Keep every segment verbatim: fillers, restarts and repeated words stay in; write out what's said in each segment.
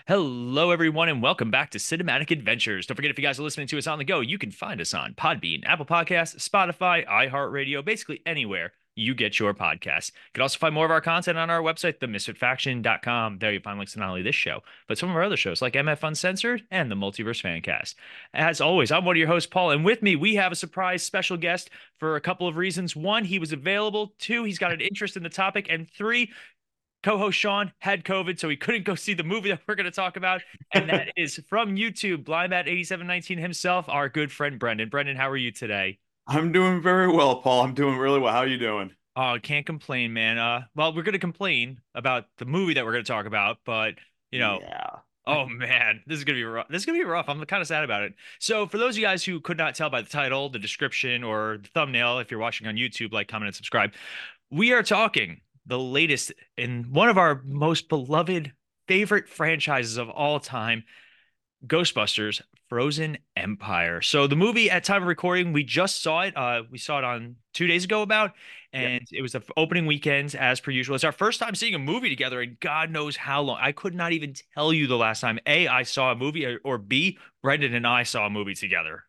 Hello, everyone, and welcome back to Cinematic Adventures. Don't forget, if you guys are listening to us on the go, you can find us on Podbean, Apple Podcasts, Spotify, iHeartRadio, basically anywhere you get your podcasts. You can also find more of our content on our website, the misfit faction dot com. There you find links to not only this show, but some of our other shows like M F Uncensored and the Multiverse Fancast. As always, I'm one of your hosts, Paul, and with me, we have a surprise special guest for a couple of reasons. One, he was available. Two, he's got an interest in the topic. And three, co-host Sean had COVID, so he couldn't go see the movie that we're going to talk about. And that is from YouTube, Blindbat eighty-seven nineteen himself, our good friend Brendan. Brendan, how are you today? I'm doing very well, Paul. I'm doing really well. How are you doing? Oh, can't complain, man. Uh, well, we're going to complain about the movie that we're going to talk about, but you know, Yeah. oh man, this is gonna be rough. This is gonna be rough. I'm kind of sad about it. So, for those of you guys who could not tell by the title, the description, or the thumbnail, if you're watching on YouTube, like, comment, and subscribe, we are talking the latest in one of our most beloved, favorite franchises of all time, Ghostbusters Frozen Empire. So the movie at time of recording, we just saw it. Uh, we saw it on two days ago about, Yeah. and it was the opening weekend as per usual. It's our first time seeing a movie together in God knows how long. I could not even tell you the last time A, I saw a movie, or, or B, Brendan and I saw a movie together.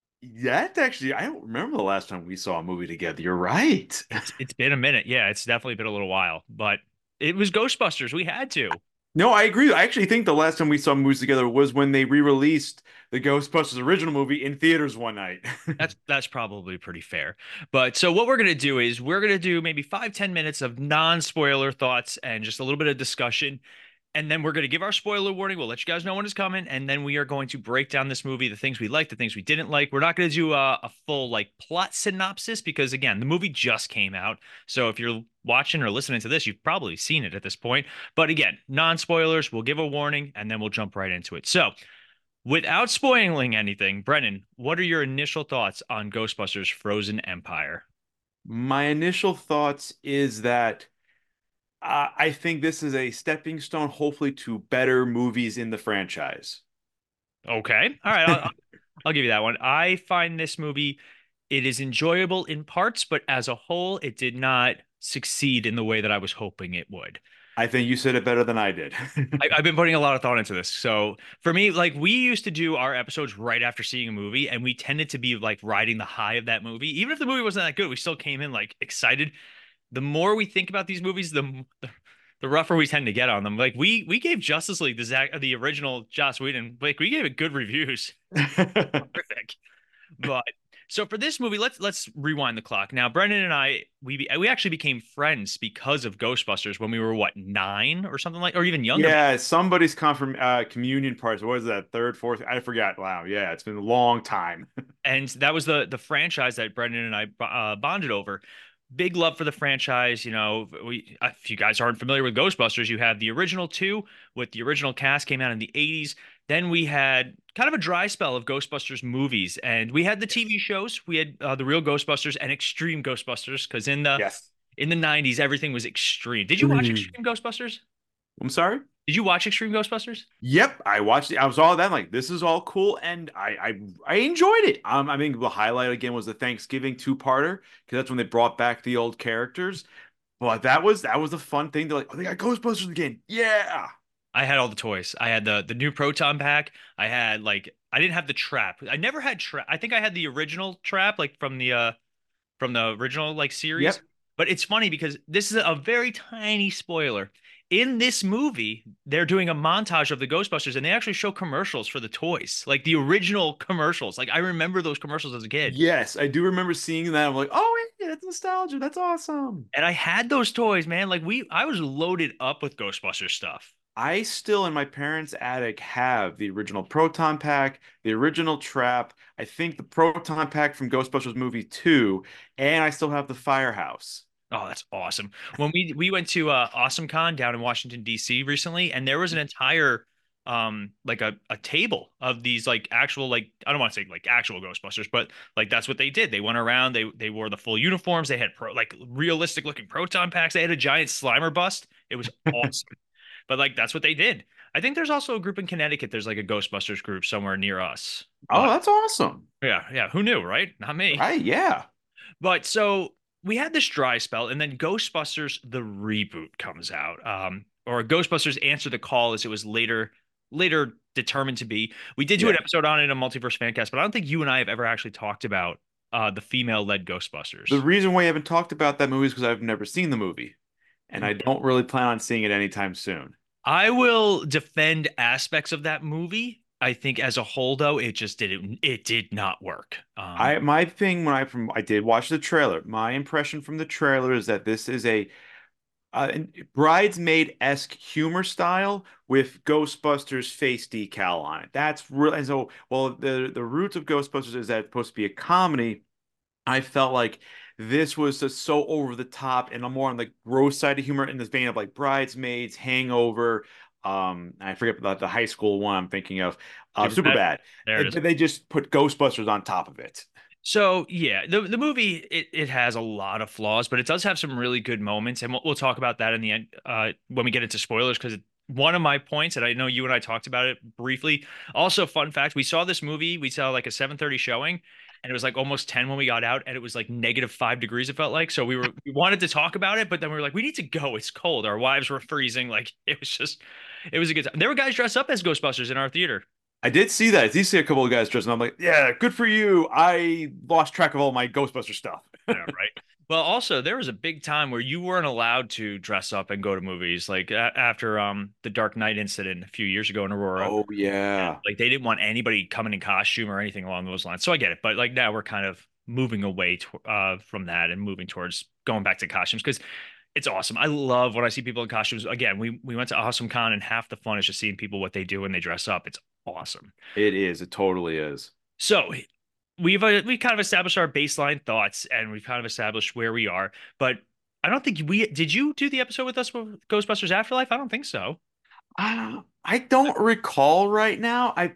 That actually, I don't remember the last time we saw a movie together. You're right. It's it's been a minute. Yeah, it's definitely been a little while, but it was Ghostbusters. We had to. No, I agree. I actually think the last time we saw movies together was when they re-released the Ghostbusters original movie in theaters one night. That's that's probably pretty fair. But so what we're gonna do is we're gonna do maybe five, ten minutes of non-spoiler thoughts and just a little bit of discussion. And then we're gonna give our spoiler warning. We'll let you guys know when it's coming, and then we are going to break down this movie, the things we liked, the things we didn't like. We're not gonna do a, a full like plot synopsis because again, the movie just came out. So if you're watching or listening to this, you've probably seen it at this point. But again, non-spoilers, we'll give a warning and then we'll jump right into it. So without spoiling anything, Brennan, what are your initial thoughts on Ghostbusters Frozen Empire? My initial thoughts is that uh, I think this is a stepping stone, hopefully, to better movies in the franchise. Okay. All right. I'll, I'll give you that one. I find this movie, it is enjoyable in parts, but as a whole, it did not succeed in the way that I was hoping it would. I think you said it better than I did. I, I've been putting a lot of thought into this. So for me, like we used to do our episodes right after seeing a movie, and we tended to be like riding the high of that movie. Even if the movie wasn't that good, we still came in like excited. The more we think about these movies, the the rougher we tend to get on them. Like we we gave Justice League the Zack the original Joss Whedon, like we gave it good reviews. Terrific. But so for this movie, let's let's rewind the clock. Now, Brendan and I, we be, we actually became friends because of Ghostbusters when we were what, nine or something like, or even younger. Yeah, somebody's confirm uh communion parts. What is that? Third, fourth? I forgot. Wow. Yeah, it's been a long time. And that was the the franchise that Brendan and I uh, bonded over. Big love for the franchise. You know, we if you guys aren't familiar with Ghostbusters, you have the original two with the original cast came out in the eighties. Then we had kind of a dry spell of Ghostbusters movies, and we had the Yes. T V shows. We had uh, the Real Ghostbusters and Extreme Ghostbusters because in the Yes. in the nineties everything was extreme. Did you watch Mm. Extreme Ghostbusters? I'm sorry? Did you watch Extreme Ghostbusters? Yep, I watched it. I was all that like this is all cool, and I I, I enjoyed it. Um, I think the highlight again was the Thanksgiving two-parter because that's when they brought back the old characters. But that was that was a fun thing. They're like, oh, they got Ghostbusters again. Yeah. I had all the toys. I had the the new proton pack. I had like I didn't have the trap. I never had trap. I think I had the original trap like from the uh from the original like series. Yep. But it's funny because this is a very tiny spoiler. In this movie, they're doing a montage of the Ghostbusters and they actually show commercials for the toys, like the original commercials. Like I remember those commercials as a kid. Yes, I do remember seeing that. I'm like, oh yeah, that's nostalgia. That's awesome. And I had those toys, man. Like we I was loaded up with Ghostbusters stuff. I still in my parents' attic have the original Proton Pack, the original Trap, I think the Proton Pack from Ghostbusters movie two, and I still have the Firehouse. Oh, that's awesome. When we we went to uh AwesomeCon down in Washington, D C recently, and there was an entire um like a, a table of these like actual like I don't want to say like actual Ghostbusters, but like that's what they did. They went around, they they wore the full uniforms, they had pro like realistic looking proton packs, they had a giant Slimer bust. It was awesome. But like that's what they did. I think there's also a group in Connecticut, there's like a Ghostbusters group somewhere near us. Oh, But that's awesome. yeah, yeah, who knew, right? Not me. Right, yeah. But so we had this dry spell, and then Ghostbusters the reboot comes out, um, or Ghostbusters Answer the Call, as it was later later determined to be. We did do Yeah. an episode on it in a multiverse fan cast, but I don't think you and I have ever actually talked about uh, the female-led The Ghostbusters. reason why I haven't talked about that movie is because I've never seen the movie, and I Mhm. don't really plan on seeing it anytime soon. I will defend aspects of that movie. I think as a whole, though, it just didn't. It did not work. Um, I my thing when I from I did watch the trailer. My impression from the trailer is that this is a uh, bridesmaid-esque humor style with Ghostbusters face decal on it. That's real. And so, well, the the roots of Ghostbusters is that it's supposed to be a comedy. I felt like this was just so over the top and more on the gross side of humor in this vein of like Bridesmaids, Hangover. Um, I forget about the high school one I'm thinking of. Uh, Super bad. Superbad. There it And is. they just put Ghostbusters on top of it. So yeah, the the movie it, it has a lot of flaws, but it does have some really good moments, and we'll, we'll talk about that in the end uh, when we get into spoilers. Because one of my points, and I know you and I talked about it briefly. Also, fun fact: we saw this movie. We saw like a seven thirty showing, and it was like almost ten when we got out, and it was like negative five degrees. It felt like so we were we wanted to talk about it, but then we were like, we need to go. It's cold. Our wives were freezing. Like it was just, it was a good time. There were guys dressed up as Ghostbusters in our theater. I did see that. I did see a couple of guys dressed, and I'm like, yeah, good for you. I lost track of all my Ghostbuster stuff. I know, right? Well, also there was a big time where you weren't allowed to dress up and go to movies, like a after um the Dark Knight incident a few years ago in Aurora. Oh yeah. Like they didn't want anybody coming in costume or anything along those lines. So I get it, but like now we're kind of moving away to, uh from that and moving towards going back to costumes because it's awesome. I love when I see people in costumes. Again, we we went to Awesome Con and half the fun is just seeing people what they do when they dress up. It's awesome. It is. It totally is. So we've uh, we kind of established our baseline thoughts and we've kind of established where we are. But I don't think we did. You do the episode with us with Ghostbusters Afterlife? I don't think so. Uh, I don't recall right now. I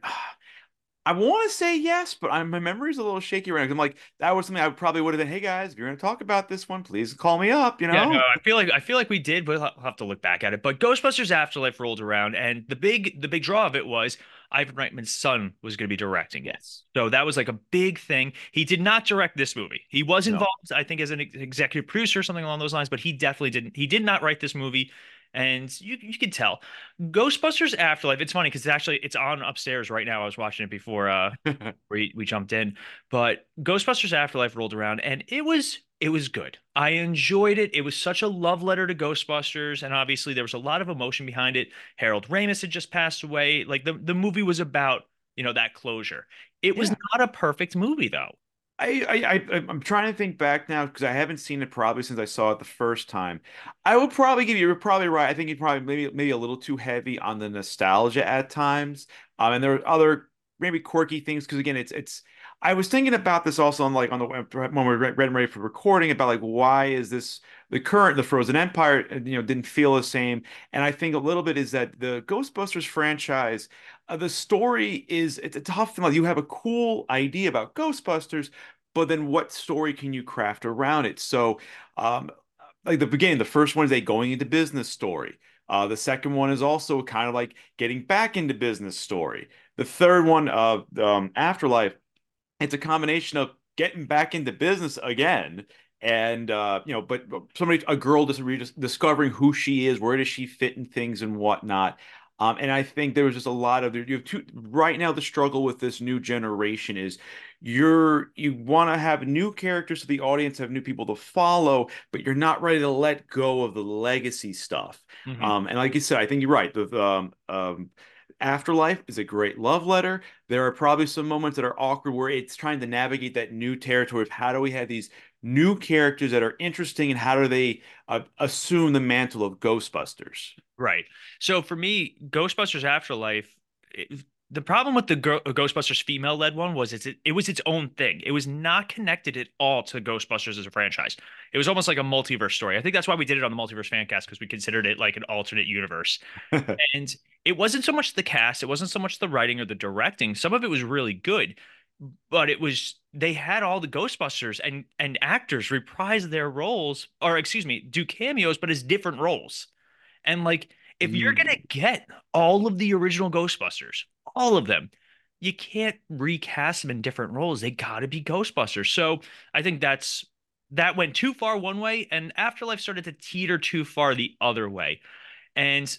I want to say yes, but I, my memory's a little shaky right now. I'm like, that was something I probably would have been, hey guys, if you're going to talk about this one, please call me up, you Yeah, no, know? I feel like I feel like we did, but I'll have to look back at it. But Ghostbusters Afterlife rolled around, and the big the big draw of it was Ivan Reitman's son was going to be directing it. Yes. So that was like a big thing. He did not direct this movie. He was No. involved, I think, as an ex- executive producer or something along those lines, but he definitely didn't. He did not write this movie, and you you can tell. Ghostbusters Afterlife. It's funny because it's actually it's on upstairs right now. I was watching it before uh we we jumped in. But Ghostbusters Afterlife rolled around and it was it was good. I enjoyed it. It was such a love letter to Ghostbusters, and obviously there was a lot of emotion behind it. Harold Ramis had just passed away. Like the the movie was about, you know, that closure. It was Yeah. not a perfect movie though. I, I, I, I'm trying to think back now because I haven't seen it probably since I saw it the first time. I would probably give you, you're probably right. I think you probably maybe maybe a little too heavy on the nostalgia at times. Um, and there are other maybe quirky things because again, it's it's. I was thinking about this also on like on the when we read and ready for recording about like why is this the current the Frozen Empire uh, you know didn't feel the same. And I think a little bit is that the Ghostbusters franchise, uh, the story is it's a tough thing. Like you have a cool idea about Ghostbusters but then what story can you craft around it? So, um, like the beginning, the first one is a going into business story. Uh, the second one is also kind of like getting back into business story. The third one, uh, um, Afterlife, it's a combination of getting back into business again and uh you know but somebody a girl just redis- discovering who she is, where does she fit in things and whatnot. Um and I think there was just a lot of you have two right now. The struggle with this new generation is you're you want to have new characters so the audience have new people to follow, but you're not ready to let go of the legacy stuff. Mhm. Um and like you said, I think you're right. The um um Afterlife is a great love letter. There are probably some moments that are awkward where it's trying to navigate that new territory of how do we have these new characters that are interesting and how do they uh, assume the mantle of Ghostbusters? Right. So for me, Ghostbusters Afterlife, it, the problem with the Go Ghostbusters female-led one was it's, it, it was its own thing. It was not connected at all to Ghostbusters as a franchise. It was almost like a multiverse story. I think that's why we did it on the Multiverse Fancast because we considered it like an alternate universe. And it wasn't so much the cast, it wasn't so much the writing or the directing. Some of it was really good, but it was they had all the Ghostbusters and and actors reprise their roles, or excuse me, do cameos, but as different roles. And like, if you're gonna Mm. get all of the original Ghostbusters, all of them, you can't recast them in different roles. They gotta be Ghostbusters. So I think that's that went too far one way, and Afterlife started to teeter too far the other way. And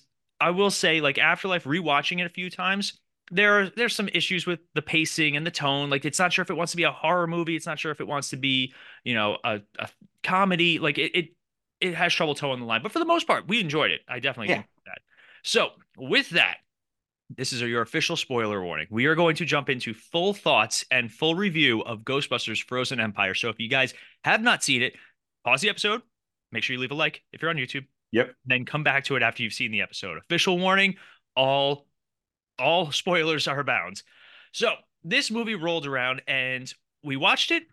I will say, like Afterlife, rewatching it a few times, there are there's some issues with the pacing and the tone. Like it's not sure if it wants to be a horror movie. It's not sure if it wants to be, you know, a, a comedy. Like it, it it has trouble towing the line. But for the most part, we enjoyed it. I definitely Yeah. can do that. So with that, this is your official spoiler warning. We are going to jump into full thoughts and full review of Ghostbusters Frozen Empire. So if you guys have not seen it, pause the episode. Make sure you leave a like if you're on YouTube. Yep. Then come back to it after you've seen the episode. Official warning, all all spoilers are bound. So this movie rolled around and we watched it,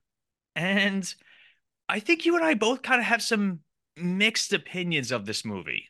and I think you and I both kind of have some mixed opinions of this movie.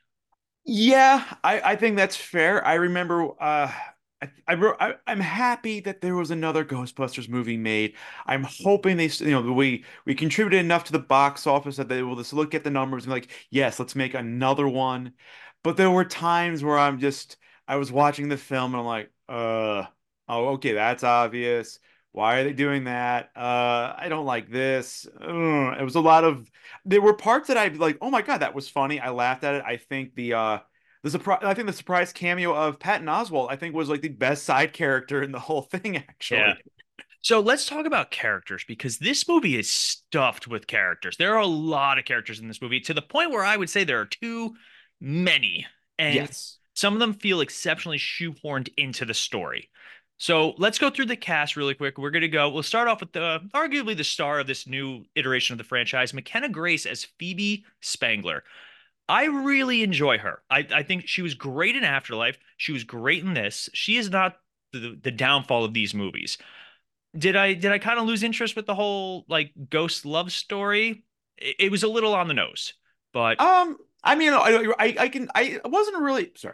Yeah, I, I think that's fair. I remember uh I, I, wrote- I I'm happy that there was another Ghostbusters movie made. I'm hoping they s- you know we we contributed enough to the box office that they will just look at the numbers and be like, yes, let's make another one. But there were times where I'm just I was watching the film and I'm like, uh oh, okay, that's obvious. Why are they doing that? Uh, I don't like this. Ugh. It was a lot of there were parts that I like, oh my God, that was funny. I laughed at it. I think the uh the surprise I think the surprise cameo of Patton Oswalt, I think was like the best side character in the whole thing, Yeah. actually. So let's talk about characters because this movie is stuffed with characters. There are a lot of characters in this movie to the point where I would say there are too many, and Yes. some of them feel exceptionally shoehorned into the story. So let's go through the cast really quick. We're going to go, we'll start off with the arguably the star of this new iteration of the franchise, McKenna Grace as Phoebe Spangler. I really enjoy her. I, I think she was great in Afterlife. She was great in this. She is not the, the downfall of these movies. Did I did I kind of lose interest with the whole like ghost love story? It, it was a little on the nose, but Um, I mean, I, I, I can, I wasn't really sorry.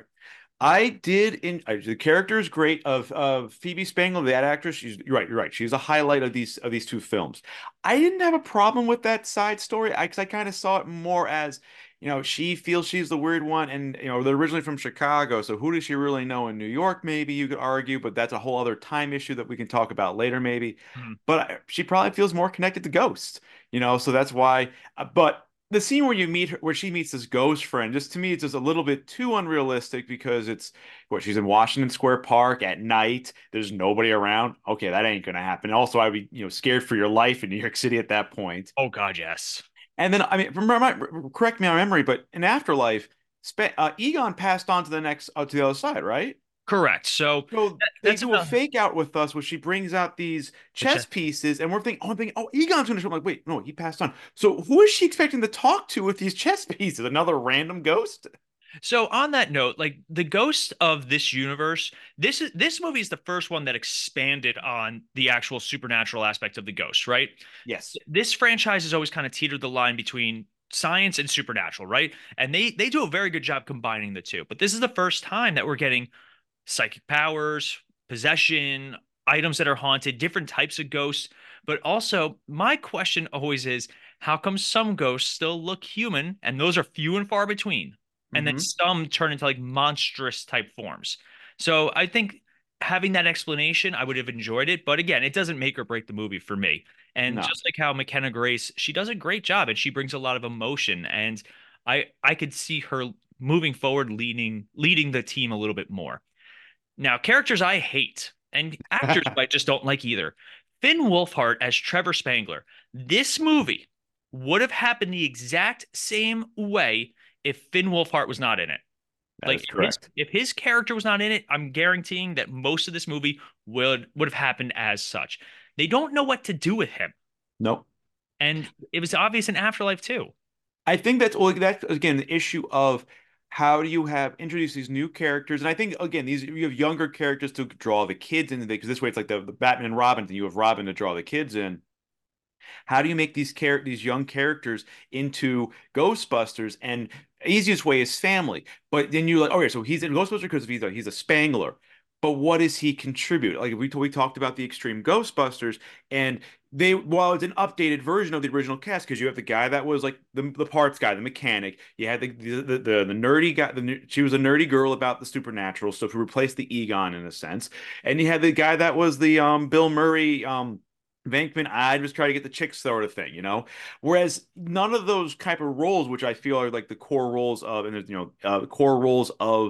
I did in I, the character is great of of Phoebe Spangler, that actress. She's you're right, you're right. She's a highlight of these of these two films. I didn't have a problem with that side story. I, 'cause I kind of saw it more as, you know, she feels she's the weird one, and you know, they're originally from Chicago, so who does she really know in New York? Maybe you could argue, but that's a whole other time issue that we can talk about later, maybe. hmm, But I- she probably feels more connected to ghosts, you know, so that's why. Uh, but the scene where you meet her, where she meets this ghost friend, just to me, it's just a little bit too unrealistic because it's what she's in Washington Square Park at night. There's nobody around. Okay, that ain't gonna happen. Also, I'd be, you know, scared for your life in New York City at that point. oh God, yes. And then, I mean, remember, correct me on memory, but in Afterlife, Spe uh, Egon passed on to the next, uh, to the other side, right? Correct. So So that, they that's do a another fake out with us where she brings out these the chess chess. pieces, and we're thinking, oh, I'm thinking, oh, Egon's going to show. I'm like, wait, no, he passed on. So who is she expecting to talk to with these chess pieces? Another random ghost? So on that note, like the ghost of this universe, this is this movie is the first one that expanded on the actual supernatural aspect of the ghost, right? Yes. This franchise has always kind of teetered the line between science and supernatural, right? And they they do a very good job combining the two. But this is the first time that we're getting psychic powers, possession, items that are haunted, different types of ghosts. But also, my question always is how come some ghosts still look human and those are few and far between? And then Mm-hmm. some turn into like monstrous type forms. So I think having that explanation, I would have enjoyed it. But again, it doesn't make or break the movie for me. And No. just like how McKenna Grace, she does a great job and she brings a lot of emotion. And I I could see her moving forward, leading leading the team a little bit more. Now, characters I hate, and actors I just don't like either. Finn Wolfhard as Trevor Spangler. This movie would have happened the exact same way if Finn Wolfhard was not in it. That Like is if his correct. if his character was not in it, I'm guaranteeing that most of this movie would would have happened as such. They don't know what to do with him, Nope. and it was obvious in Afterlife too. I think that's well, that's again the issue of how do you have introduce these new characters, and I think again these you have younger characters to draw the kids into because this way it's like the, the Batman and Robin thing. You have Robin to draw the kids in. How do you make these char these young characters into Ghostbusters? And easiest way is family. But then you're like, okay, so he's in Ghostbusters because he's a he's a Spangler. But what does he contribute? Like we we talked about the Extreme Ghostbusters, and they while it's an updated version of the original cast, because you have the guy that was like the the parts guy, the mechanic. You had the the the, the, the nerdy guy. The, she was a nerdy girl about the supernatural stuff who replaced the Egon in a sense, and you had the guy that was the um Bill Murray um Venkman, I just try to get the chicks sort of thing, you know. Whereas none of those type of roles, which I feel are like the core roles of, and there's you know, uh, the core roles of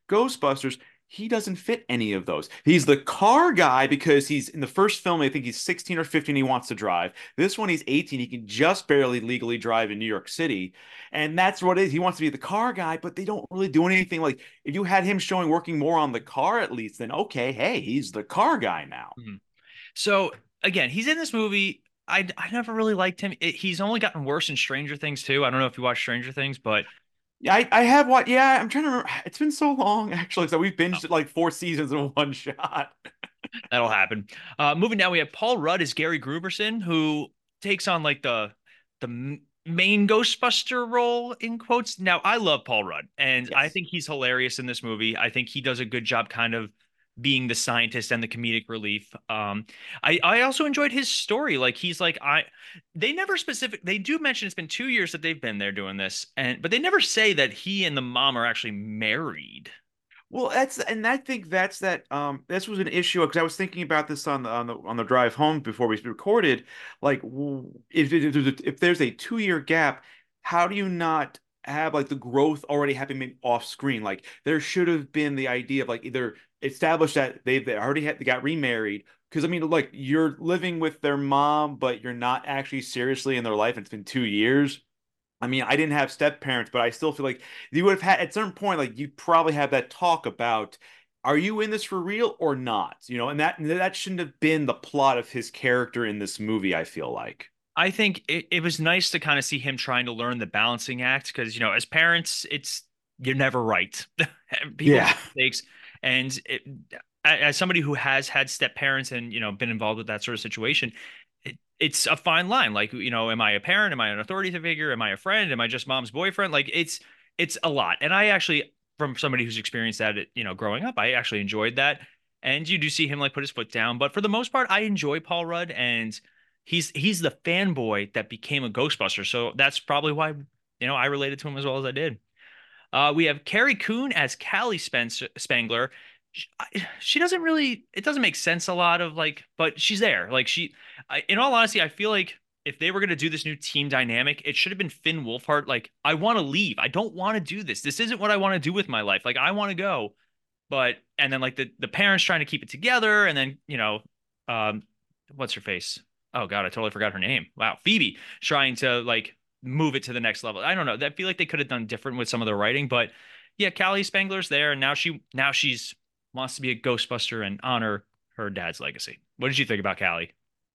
Ghostbusters, he doesn't fit any of those. He's the car guy because he's in the first film, I think he's sixteen or fifteen, he wants to drive. This one, he's eighteen, he can just barely legally drive in New York City. And that's what it is. He wants to be the car guy, but they don't really do anything. Like, if you had him showing working more on the car at least, then okay, hey, he's the car guy now. Mhm. So again, he's in this movie. I I never really liked him. It, he's only gotten worse in Stranger Things too. I don't know if you watch Stranger Things, but Yeah, I, I have what, yeah, I'm trying to remember. It's been so long, actually. So we've oh, binged like four seasons in one shot. that'll happen. Uh, moving down, we have Paul Rudd as Gary Gruberson, who takes on like the the m- main Ghostbuster role in quotes. Now, I love Paul Rudd, and I Yes. think he's hilarious in this movie. I think he does a good job, kind of being the scientist and the comedic relief. Um, I I also enjoyed his story. Like he's like I, they never specific. They do mention it's been two years that they've been there doing this, and but they never say that he and the mom are actually married. Well, that's and I think that's that. Um, this was an issue because I was thinking about this on the on the on the drive home before we recorded. Like, w- if if there's a, if there's a two year gap, how do you not have like the growth already happening off screen? Like, there should have been the idea of like either establish that they've they already had they got remarried. Because I mean, like you're living with their mom, but you're not actually seriously in their life. And it's been two years. I mean, I didn't have step parents, but I still feel like you would have had at some point, like you probably have that talk about, are you in this for real or not? You know, and that that shouldn't have been the plot of his character in this movie, I feel like. I think it, it was nice to kind of see him trying to learn the balancing act because, you know, as parents, it's you're never right. People Yeah. make mistakes. And it, as somebody who has had step parents and, you know, been involved with that sort of situation, it, it's a fine line. Like, you know, am I a parent? Am I an authority figure? Am I a friend? Am I just mom's boyfriend? Like, it's it's a lot. And I actually, from somebody who's experienced that, you know, growing up, I actually enjoyed that. And you do see him like put his foot down. But for the most part, I enjoy Paul Rudd and he's he's the fanboy that became a Ghostbuster. So that's probably why, you know, I related to him as well as I did. Uh, we have Carrie Coon as Callie Spencer, Spangler. She, she doesn't really, it doesn't make sense a lot of like, but she's there. Like she, I, in all honesty, I feel like if they were going to do this new team dynamic, it should have been Finn Wolfhard. Like, I want to leave. I don't want to do this. This isn't what I want to do with my life. Like, I want to go. But, and then like the, the parents trying to keep it together. And then, you know, um, what's her face? Oh God, I totally forgot her name. Wow. Phoebe trying to like move it to the next level. I don't know. I feel like they could have done different with some of the writing, but yeah, Callie Spangler's there, and now she now she's wants to be a Ghostbuster and honor her dad's legacy. What did you think about Callie?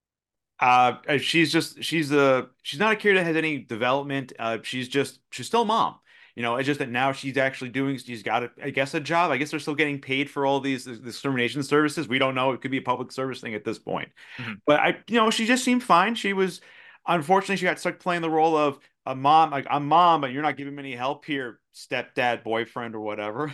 Uh, uh, she's just she's a she's not a character that has any development. Uh, she's just she's still mom. You know, it's just that now she's actually doing. She's got a, I guess, a job. I guess they're still getting paid for all these discrimination services. We don't know. It could be a public service thing at this point. Mhm. But I, you know, she just seemed fine. She was, unfortunately, she got stuck playing the role of a mom. Like, I'm mom, but you're not giving me any help here, stepdad, boyfriend, or whatever.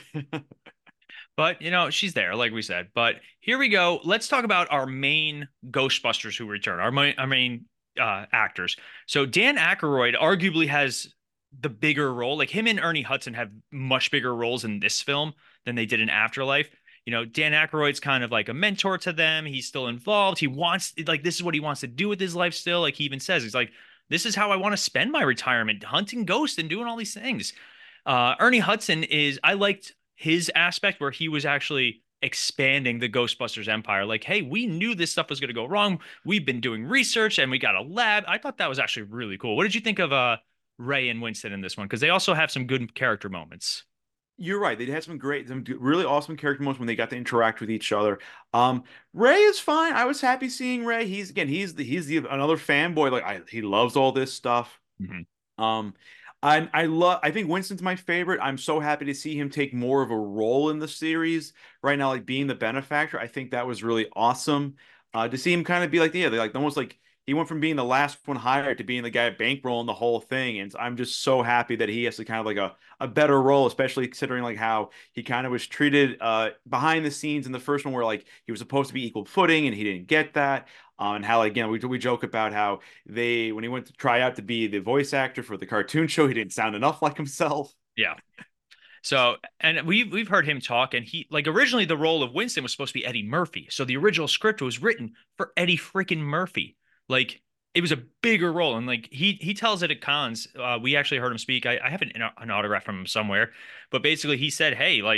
But you know, she's there, like we said. But here we go. Let's talk about our main Ghostbusters who return. Our main, our main uh, actors. So Dan Aykroyd arguably has the bigger role. Like him and Ernie Hudson have much bigger roles in this film than they did in Afterlife. You know, Dan Aykroyd's kind of like a mentor to them. He's still involved. He wants like this is what he wants to do with his life still. Like he even says, he's like, this is how I want to spend my retirement, hunting ghosts and doing all these things. Uh, Ernie Hudson is I liked his aspect where he was actually expanding the Ghostbusters empire. Like, hey, we knew this stuff was going to go wrong. We've been doing research and we got a lab. I thought that was actually really cool. What did you think of uh Ray and Winston in this one? Because they also have some good character moments. You're right. They had some great, some really awesome character moments when they got to interact with each other. Um, Ray is fine. I was happy seeing Ray. He's again, he's the he's the another fanboy. Like I, he loves all this stuff. Mhm. Um, I I love. I think Winston's my favorite. I'm so happy to see him take more of a role in the series right now, like being the benefactor. I think that was really awesome. Uh, to see him kind of be like, yeah, they like almost like he went from being the last one hired to being the guy bankrolling the whole thing. And I'm just so happy that he has to kind of like a a better role, especially considering like how he kind of was treated uh behind the scenes in the first one, where like he was supposed to be equal footing and he didn't get that. Uh, and how again we we joke about how they when he went to try out to be the voice actor for the cartoon show, he didn't sound enough like himself. Yeah. So, and we've we've heard him talk, and he like originally the role of Winston was supposed to be Eddie Murphy. So the original script was written for Eddie freaking Murphy. Like it was a bigger role, and like he he tells it at cons. Uh, we actually heard him speak. I, I have an, an autograph from him somewhere, but basically he said, "Hey, like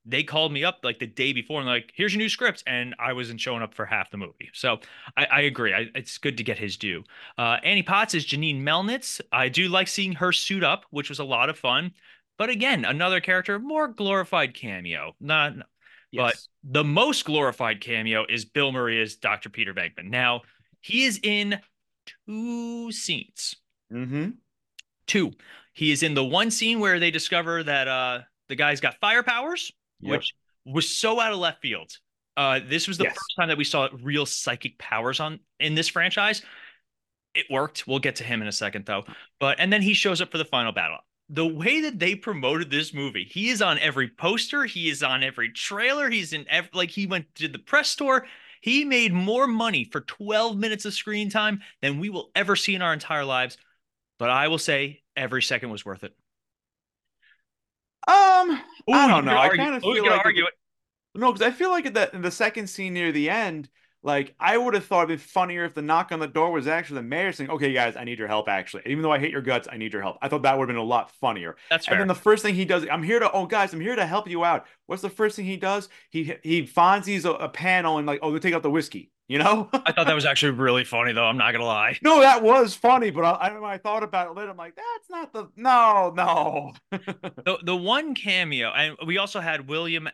they called me up like the day before and like, here's your new script. And I wasn't showing up for half the movie. So I, I agree. I, it's good to get his due. Uh, Annie Potts is Janine Melnitz. I do like seeing her suit up, which was a lot of fun. But again, another character, more glorified cameo. Not, but Yes. the most glorified cameo is Bill Murray as doctor Peter Venkman. Now, he is in two scenes. Mm-hmm. Two. He is in the one scene where they discover that uh the guy's got fire powers, Yep. which was so out of left field. Uh, this was the Yes. first time that we saw real psychic powers on in this franchise. It worked. We'll get to him in a second, though. But and then he shows up for the final battle. The way that they promoted this movie, he is on every poster, he is on every trailer, he's in every, like he went to the press tour. He made more money for twelve minutes of screen time than we will ever see in our entire lives. But I will say every second was worth it. Um, I Oh, don't you're know. gonna I argue. kind of Oh, you're feel gonna like at argue the it. no, because I feel like at the in the second scene near the end, like I would have thought it'd be funnier if the knock on the door was actually the mayor saying, "Okay, guys, I need your help." Actually, even though I hate your guts, I need your help. I thought that would have been a lot funnier. That's And then fair. the first thing he does, I'm here to, oh guys, I'm here to help you out. What's the first thing he does? He he Fonzie's a, a panel and like, oh, they take out the whiskey. You know? I thought that was actually really funny, though. I'm not gonna lie. No, that was funny, but I, I, when I thought about it later, I'm like, that's not the no, no. The the one cameo, and we also had William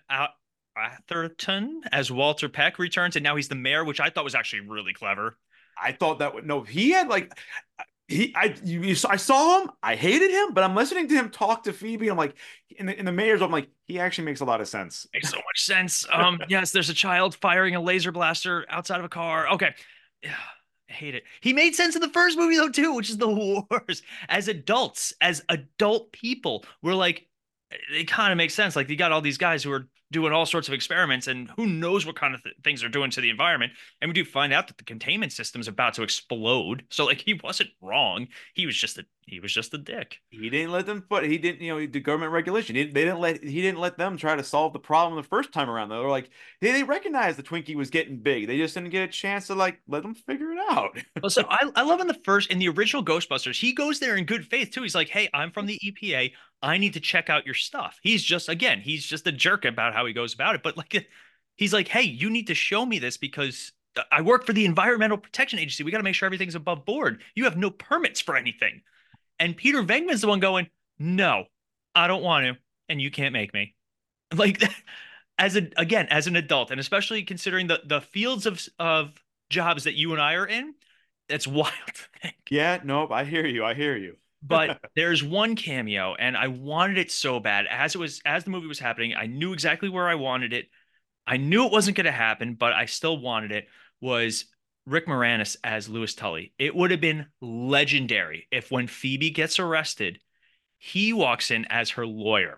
Atherton as Walter Peck returns, and now he's the mayor, which I thought was actually really clever. I thought that would no, he had like he I you, you I saw him, I hated him, but I'm listening to him talk to Phoebe. I'm like in the in the mayor's, I'm like, he actually makes a lot of sense. Makes so much sense. Um, yes, there's a child firing a laser blaster outside of a car. Okay. Yeah, I hate it. He made sense in the first movie though too, which is the worst. As adults, as adult people, we're like, it kind of makes sense. Like you got all these guys who are doing all sorts of experiments, and who knows what kind of th- things they're doing to the environment. And we do find out that the containment system's about to explode. So like he wasn't wrong. He was just a he was just a dick. He didn't let them put he didn't, you know, the government regulation. He, they didn't let he didn't let them try to solve the problem the first time around. They were like they, they recognized the Twinkie was getting big. They just didn't get a chance to like let them figure it out. Well, so I, I love in the first in the original Ghostbusters, he goes there in good faith too. He's like, "Hey, I'm from the E P A. I need to check out your stuff." He's just again, he's just a jerk about how he goes about it. But like, he's like, "Hey, you need to show me this because I work for the Environmental Protection Agency. We got to make sure everything's above board. You have no permits for anything." And Peter Venkman's the one going, "No, I don't want to, and you can't make me." Like, as a again, as an adult, and especially considering the the fields of of jobs that you and I are in, that's wild to think. Yeah, nope, I hear you. I hear you. But there's one cameo, and I wanted it so bad. As it was, as the movie was happening, I knew exactly where I wanted it. I knew it wasn't going to happen, but I still wanted it. Was Rick Moranis as Louis Tully? It would have been legendary if, when Phoebe gets arrested, he walks in as her lawyer.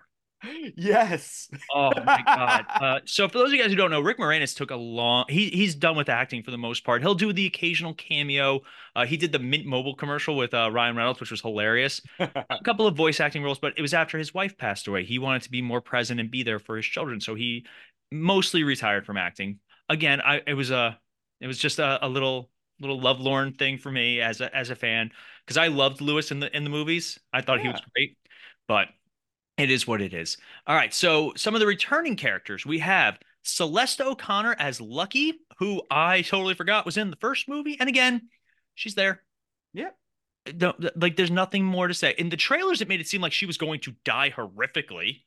Yes. Oh my God. Uh, so for those of you guys who don't know, Rick Moranis took a long, he he's done with acting for the most part. He'll do the occasional cameo. Uh, he did the Mint Mobile commercial with uh, Ryan Reynolds, which was hilarious. A couple of voice acting roles, but it was after his wife passed away. He wanted to be more present and be there for his children. So he mostly retired from acting. Again, I it was a it was just a, a little little lovelorn thing for me as a as a fan because I loved Lewis in the in the movies. I thought he was Yeah. great, but it is what it is. All right. So some of the returning characters we have Celeste O'Connor as Lucky, who I totally forgot was in the first movie. And again, she's there. Yeah. Don't, like, there's nothing more to say. In the trailers, it made it seem like she was going to die horrifically.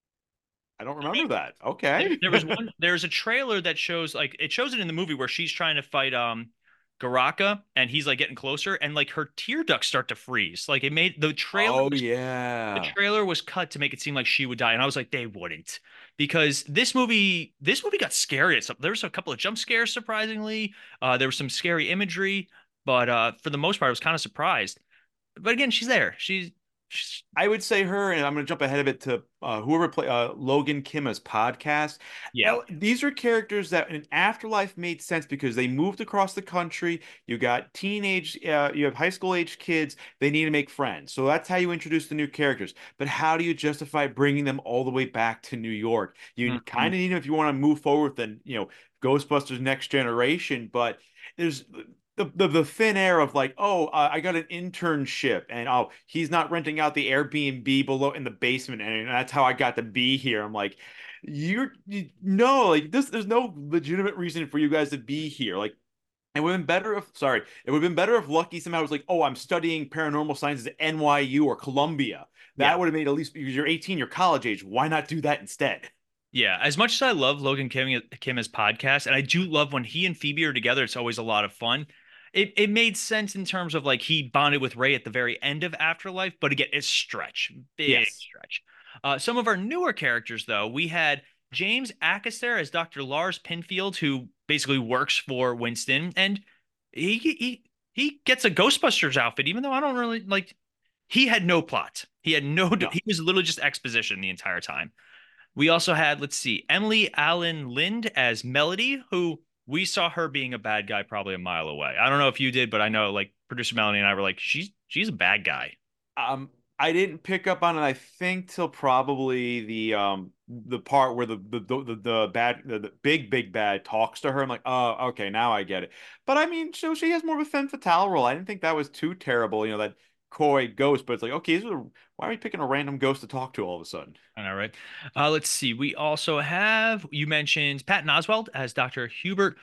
I don't I mean, remember that. there, Okay. there was one, there's a trailer that shows, like, it shows it in the movie where she's trying to fight um Garaka and he's like getting closer and like her tear ducts start to freeze. Like it made the trailer Oh was the yeah. trailer was cut to make it seem like she would die, and I was like, they wouldn't, because this movie, this movie got scary. At some, there was a couple of jump scares, surprisingly. Uh, there was some scary imagery, but uh, for the most part, I was kind of surprised. But again, she's there. She's, she's I would say her, and I'm going to jump ahead of it to uh, whoever play uh, Logan Kima's podcast. yeah. El- These are characters that in Afterlife made sense because they moved across the country. You got teenage, uh, you have high school age kids. They need to make friends. So that's how you introduce the new characters. But how do you justify bringing them all the way back to New York? You Mhm. kind of need them if you want to move forward with the, you know, Ghostbusters Next Generation. But there's the, the the thin air of like, oh, uh, I got an internship, and oh, he's not renting out the Airbnb below in the basement, and that's how I got to be here. I'm like, you're you, no, like this. There's no legitimate reason for you guys to be here. Like it would have been better if, sorry, it would have been better if Lucky somehow was like, oh, I'm studying paranormal sciences at N Y U or Columbia. Yeah. That would have made at least because you're eighteen, you're college age. Why not do that instead? Yeah, as much as I love Logan Kim, Kim as podcast, and I do love when he and Phoebe are together, it's always a lot of fun. It it made sense in terms of like he bonded with Ray at the very end of Afterlife, but again, it's stretch, big Yes. stretch. Uh, some of our newer characters, though, we had James Acaster as Doctor Lars Pinfield, who basically works for Winston, and he he he gets a Ghostbusters outfit, even though I don't really like. He had no plot. He had no. No. He was literally just exposition the entire time. We also had, let's see, Emily Allen Lind as Melody, who we saw her being a bad guy probably a mile away. I don't know if you did, but I know like producer Melanie and I were like, she's she's a bad guy. Um, I didn't pick up on it, I think, till probably the um the part where the the the, the bad the, the big big bad talks to her. I'm like, oh, okay, now I get it. But I mean, so she has more of a femme fatale role. I didn't think that was too terrible, you know, that coy ghost, but it's like, okay, this is a, why are we picking a random ghost to talk to all of a sudden? I know, right? Uh, let's see. We also have, you mentioned Patton Oswalt as Doctor Hubert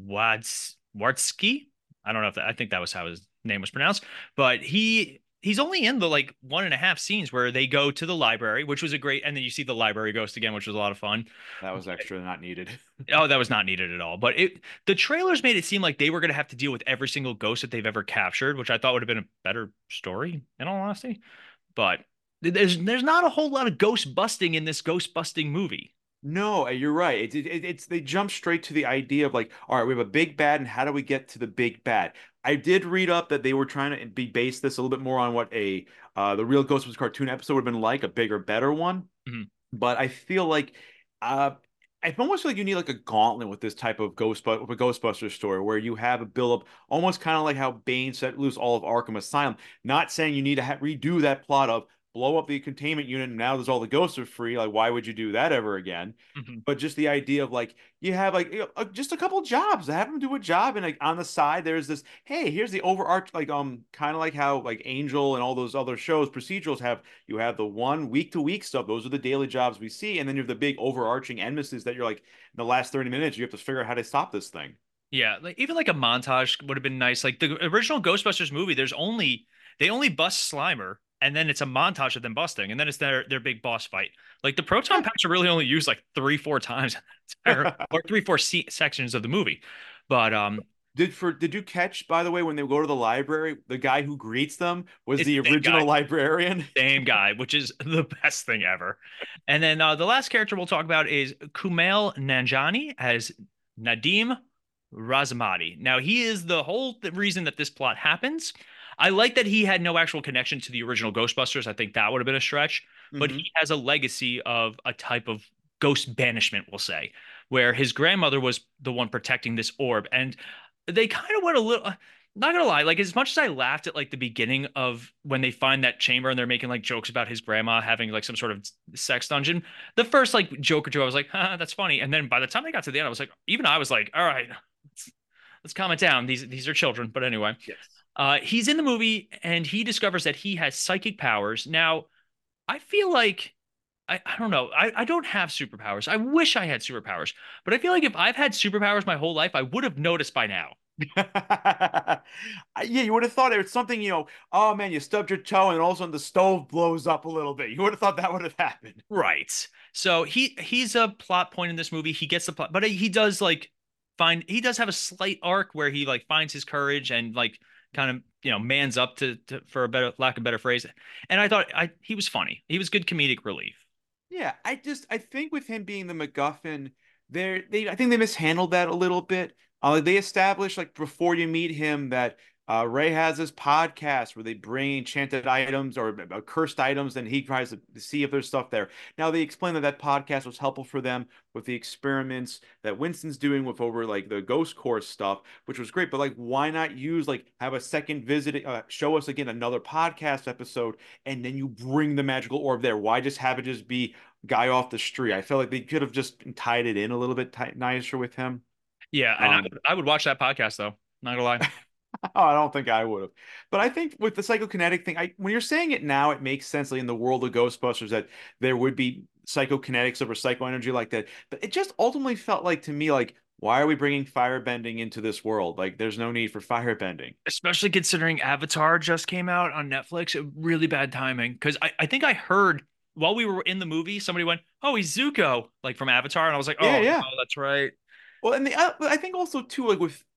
Wads Wartsky. I don't know if that, I think that was how his name was pronounced, but he he's only in the like one and a half scenes where they go to the library, which was a great, and then you see the library ghost again, which was a lot of fun. That was extra, not needed. Oh, that was not needed at all. But it the trailers made it seem like they were going to have to deal with every single ghost that they've ever captured, which I thought would have been a better story, in all honesty. But there's there's not a whole lot of ghost busting in this ghost busting movie. No, uh, you're right. It's it, it- it's they jump straight to the idea of like, all right, we have a big bad, and how do we get to the big bad? I did read up that they were trying to be base this a little bit more on what a uh the real Ghostbusters cartoon episode would have been like, a bigger, better one. Mhm. But I feel like uh I almost feel like you need like a gauntlet with this type of ghost of a Ghostbusters story where you have a build up almost kind of like how Bane set loose all of Arkham Asylum. Not saying you need to ha redo that plot of blow up the containment unit and now there's all the ghosts are free. Like, why would you do that ever again? Mhm. But just the idea of like you have like you know, uh, just a couple jobs, have them do a job, and like on the side there's this, hey, here's the overarch, like um kind of like how like Angel and all those other shows procedurals have, you have the one week to week stuff, those are the daily jobs we see, and then you have the big overarching nemesis that you're like in the last thirty minutes you have to figure out how to stop this thing. Yeah, like even like a montage would have been nice. Like the original Ghostbusters movie, there's only they only bust Slimer, and then it's a montage of them busting, and then it's their their big boss fight. Like the proton packs are really only used like three, four times, in the entire- or three, four se sections of the movie. But um, Did for did you catch, by the way, when they go to the library, the guy who greets them was it's the the same original guy, librarian? same guy, which is the best thing ever. And then uh, the last character we'll talk about is Kumail Nanjiani as Nadim Razamati. Now, he is the whole th- reason that this plot happens. I like that he had no actual connection to the original Ghostbusters. I think that would have been a stretch, but Hmm. he has a legacy of a type of ghost banishment, we'll say, where his grandmother was the one protecting this orb. And they kind of went a little, not gonna lie, like as much as I laughed at like the beginning of when they find that chamber and they're making like jokes about his grandma having like some sort of sex dungeon, the first like joke or two, I was like, huh, that's funny. And then by the time they got to the end, I was like, even I was like, all right, let's, let's calm it down. These these are children. But anyway, Yes. uh, he's in the movie and he discovers that he has psychic powers. Now, I feel like I, I don't know. I, I don't have superpowers. I wish I had superpowers, but I feel like if I've had superpowers my whole life, I would have noticed by now. Yeah, you would have thought it was something, you know, oh man, you stubbed your toe and all of a sudden the stove blows up a little bit. You would have thought that would have happened. Right. So he he's a plot point in this movie. He gets the plot, but he does like find he does have a slight arc where he like finds his courage and like kind of you know mans up to, to for a better lack of a better phrase. And I thought I he was funny. He was good comedic relief. Yeah, I just I think with him being the MacGuffin, there they I think they mishandled that a little bit. Uh, they established like before you meet him that uh, Ray has this podcast where they bring enchanted items or uh, cursed items, and he tries to see if there's stuff there. Now they explain that that podcast was helpful for them with the experiments that Winston's doing with over like the ghost course stuff, which was great. But like, why not use like have a second visit, uh, show us again another podcast episode, and then you bring the magical orb there? Why just have it just be guy off the street? I felt like they could have just tied it in a little bit tight, nicer with him. Yeah, and I Um, would, I would watch that podcast though. Not gonna lie. oh, I don't think I would have. But I think with the psychokinetic thing, I when you're saying it now, it makes sense like in the world of Ghostbusters that there would be psychokinetics over psycho energy like that. But it just ultimately felt like to me like, why are we bringing firebending into this world? Like, there's no need for firebending. Especially considering Avatar just came out on Netflix. Really bad timing. Because I, I think I heard while we were in the movie, somebody went, "Oh, he's Zuko," like from Avatar. And I was like, Yeah, "Oh, no, yeah. that's right." Well, and the, uh, I think also too, like with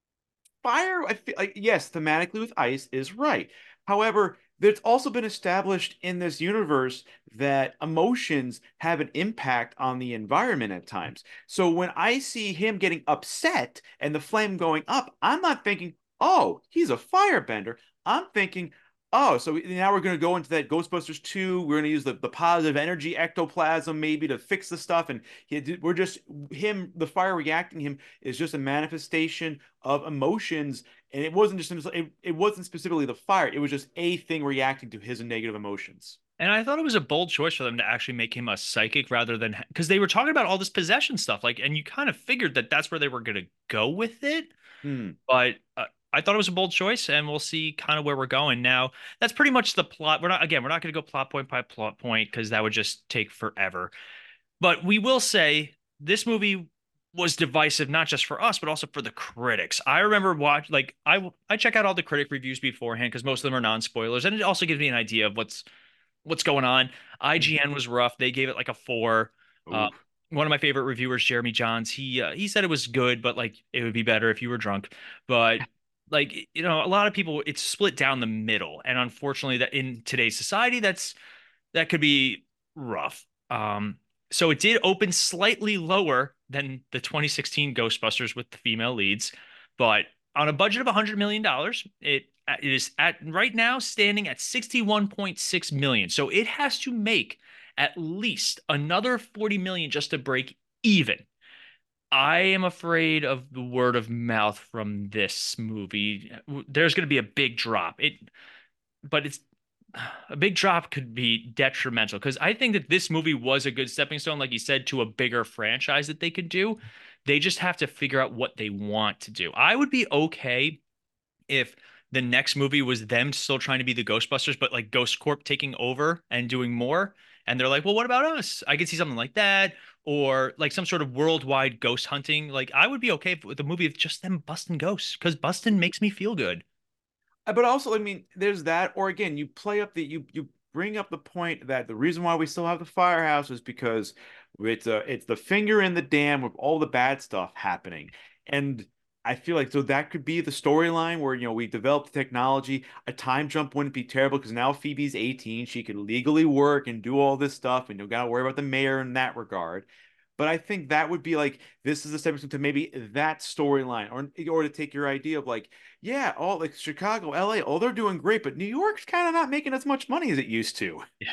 fire, I feel like yes, thematically with ice is right. However, there's also been established in this universe that emotions have an impact on the environment at times. So when I see him getting upset and the flame going up, I'm not thinking, oh, he's a firebender. I'm thinking, oh, so now we're going to go into that Ghostbusters two. We're going to use the, the positive energy ectoplasm maybe to fix the stuff. And he, we're just, him, the fire reacting him is just a manifestation of emotions, and it wasn't just it, it wasn't specifically the fire, it was just a thing reacting to his negative emotions. And I thought it was a bold choice for them to actually make him a psychic rather than because they were talking about all this possession stuff. Like, and you kind of figured that that's where they were going to go with it. Hmm. But uh, I thought it was a bold choice, and we'll see kind of where we're going now. That's pretty much the plot. We're not again, we're not going to go plot point by plot point because that would just take forever. But we will say this movie was divisive not just for us but also for the critics. I remember watch like I I check out all the critic reviews beforehand because most of them are non-spoilers, and it also gives me an idea of what's what's going on. Mhm. I G N was rough. They gave it like a four. Uh, Ooh. one of my favorite reviewers, Jeremy Johns, he uh, he said it was good, but like it would be better if you were drunk. But like you know, a lot of people it's split down the middle, and unfortunately, that in today's society, that's that could be rough. Um, so it did open slightly lower than the twenty sixteen Ghostbusters with the female leads, but on a budget of one hundred million dollars, it it is at right now standing at sixty-one point six million. So it has to make at least another forty million just to break even. I am afraid of the word of mouth from this movie. There's going to be a big drop. It, but it's a big drop could be detrimental because I think that this movie was a good stepping stone, like you said, to a bigger franchise that they could do. They just have to figure out what they want to do. I would be okay if the next movie was them still trying to be the Ghostbusters, but like Ghost Corp taking over and doing more. And they're like, well, what about us? I could see something like that, or like some sort of worldwide ghost hunting. Like, I would be okay with the movie of just them busting ghosts because busting makes me feel good. Uh, But also, I mean, there's that, or again, you play up the you you bring up the point that the reason why we still have the firehouse is because it's uh it's the finger in the dam with all the bad stuff happening. And I feel like so that could be the storyline where you know we develop the technology. A time jump wouldn't be terrible because now Phoebe's eighteen, she can legally work and do all this stuff, and you don't gotta worry about the mayor in that regard. But I think that would be like this is a stepping stone to maybe that storyline, or or to take your idea of like yeah, all like Chicago, L A, oh, they're doing great, but New York's kind of not making as much money as it used to. Yeah.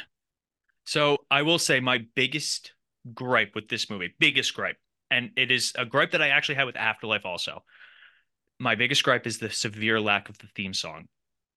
So I will say my biggest gripe with this movie, biggest gripe, and it is a gripe that I actually had with Afterlife also. My biggest gripe is the severe lack of the theme song.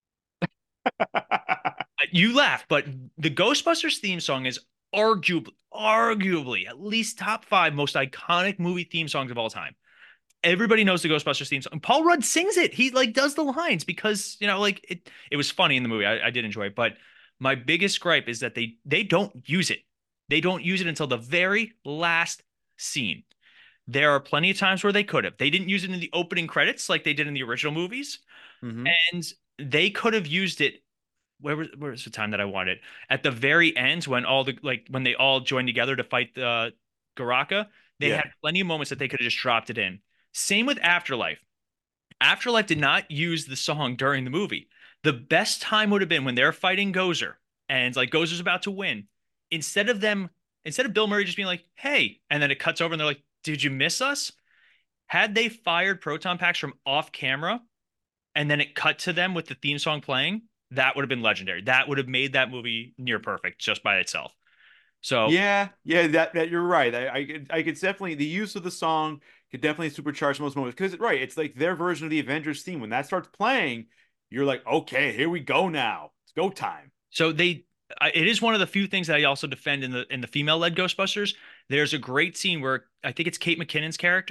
You laugh, but the Ghostbusters theme song is arguably, arguably at least top five most iconic movie theme songs of all time. Everybody knows the Ghostbusters theme song. Paul Rudd sings it. He like does the lines because you know, like it. It was funny in the movie. I, I did enjoy it, but my biggest gripe is that they they don't use it. They don't use it until the very last scene. There are plenty of times where they could have. They didn't use it in the opening credits like they did in the original movies, Hmm. and they could have used it where was where was the time that I wanted at the very end when all the like when they all joined together to fight the uh, Garaka. They Yeah. had plenty of moments that they could have just dropped it in. Same with Afterlife. Afterlife did not use the song during the movie. The best time would have been when they're fighting Gozer and like Gozer's about to win. Instead of them, instead of Bill Murray just being like, "Hey," and then it cuts over and they're like, "Did you miss us?" Had they fired proton packs from off camera and then it cut to them with the theme song playing, that would have been legendary. That would have made that movie near perfect just by itself. So Yeah, yeah, that that you're right. I I could I could definitely the use of the song could definitely supercharge most moments because right, it's like their version of the Avengers theme. When that starts playing, you're like, okay, here we go now. It's go time. So they, I, it is one of the few things that I also defend in the in the female-led Ghostbusters. There's a great scene where I think it's Kate McKinnon's character.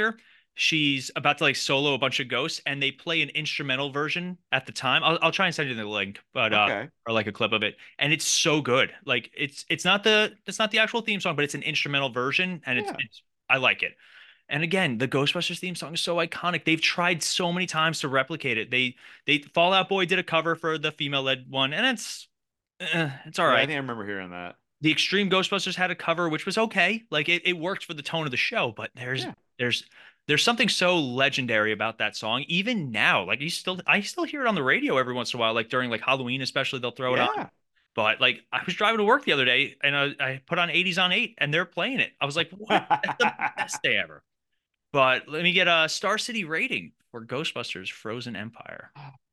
she's about to like solo a bunch of ghosts, and they play an instrumental version at the time. I'll I'll try and send you the link, but uh, Okay. or like a clip of it, and it's so good. Like it's it's not the it's not the actual theme song, but it's an instrumental version, and it's Yeah. it's I like it. And again, the Ghostbusters theme song is so iconic. They've tried so many times to replicate it. They they Fall Out Boy did a cover for the female-led one, and it's eh, it's all Yeah, I right. think I remember hearing that. The Extreme Ghostbusters had a cover, which was okay. Like it, it worked for the tone of the show, but there's Yeah. there's there's something so legendary about that song. Even now, like you still I still hear it on the radio every once in a while, like during like Halloween, especially they'll throw it on. Yeah. But like I was driving to work the other day and I, I put on eighties on eight and they're playing it. I was like, what? That's the best day ever. But let me get a Star City rating for Ghostbusters Frozen Empire.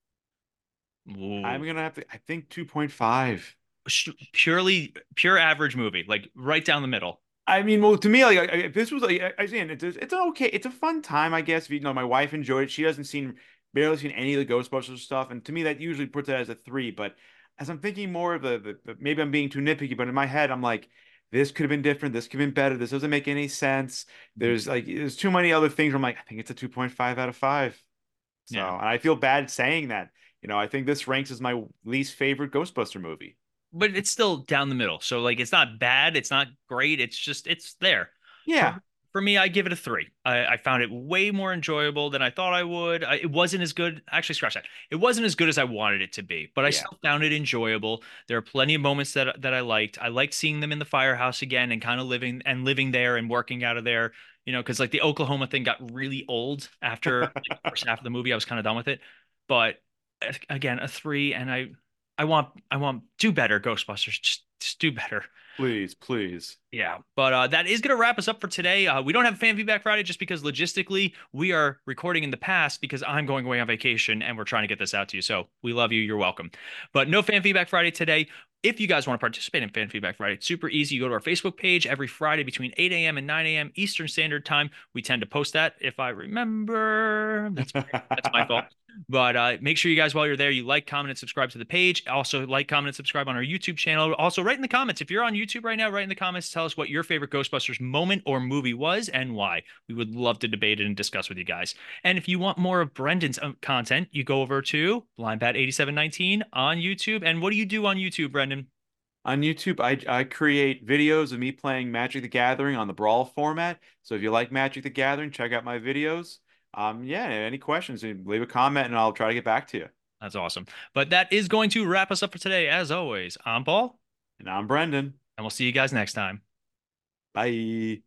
I'm Ooh. gonna have to. I think two point five. Sh- Purely pure average movie, like right down the middle. I mean, well, to me, like, I- if this was like, I, I saying it's a, it's an okay, it's a fun time, I guess. If you know, my wife enjoyed it. She hasn't seen barely seen any of the Ghostbusters stuff, and to me, that usually puts it as a three. But as I'm thinking more of the, the, the maybe I'm being too nitpicky, but in my head, I'm like, this could have been different. This could have been better. This doesn't make any sense. There's like, there's too many other things where I'm like, I think it's a two point five out of five. So, Yeah. and I feel bad saying that. You know, I think this ranks as my least favorite Ghostbuster movie. But it's still down the middle. So like it's not bad, it's not great, it's just it's there. For Yeah, for me, I give it a three. I, I found it way more enjoyable than I thought I would. I, it wasn't as good. Actually, scratch that. It wasn't as good as I wanted it to be, but I yeah. still found it enjoyable. There are plenty of moments that that I liked. I liked seeing them in the firehouse again and kind of living and living there and working out of there. You know, because like the Oklahoma thing got really old after like, the first half of the movie. I was kind of done with it. But uh, again, a three, and I I want I want do better, Ghostbusters. Just just do better. Please, please. Yeah, but uh, that is going to wrap us up for today. Uh, we don't have Fan Feedback Friday just because logistically we are recording in the past because I'm going away on vacation and we're trying to get this out to you. So we love you. You're welcome. But no Fan Feedback Friday today. If you guys want to participate in Fan Feedback Friday, it's super easy. You go to our Facebook page every Friday between eight a m and nine a m Eastern Standard Time. We tend to post that if I remember. That's that's my fault. But uh, make sure you guys, while you're there, you like, comment, and subscribe to the page. Also, like, comment, and subscribe on our YouTube channel. Also, write in the comments. If you're on YouTube right now, write in the comments. Tell us what your favorite Ghostbusters moment or movie was and why. We would love to debate it and discuss with you guys. And if you want more of Brendan's uh, content, you go over to BlindPat eighty-seven nineteen on YouTube. And what do you do on YouTube, Brendan? On YouTube, I I create videos of me playing Magic the Gathering on the Brawl format. So if you like Magic the Gathering, check out my videos. Um, yeah, any questions, leave a comment and I'll try to get back to you. That's awesome. But that is going to wrap us up for today. As always, I'm Paul, And I'm Brendan. and we'll see you guys next time. Bye.